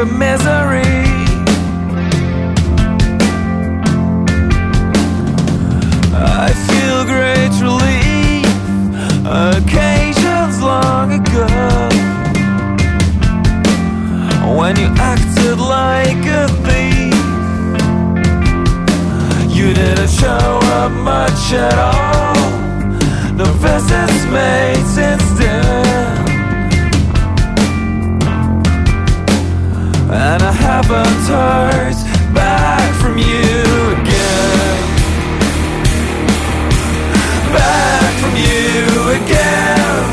of misery. I feel great relief, occasions long ago, when you acted like a thief. You didn't show up much at all, no visits made since then, and I haven't heard back from you again. Back from you again.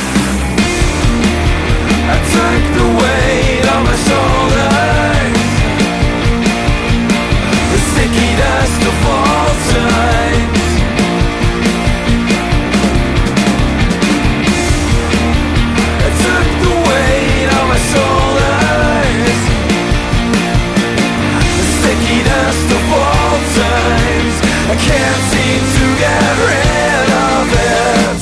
I took the weight on my shoulders, the sticky dust of all times. I took the weight on my shoulders, the sticky dust of all times. I can't seem to get rid of it.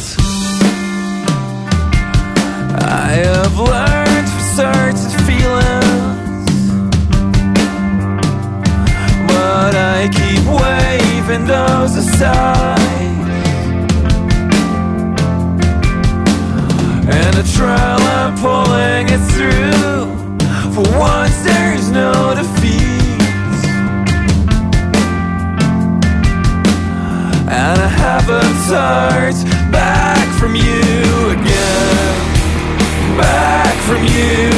I have learned from certain feelings, but I keep waving those aside. And the trail I'm pulling it through, for once there's no defeat. And I haven't heard back from you again. Back from you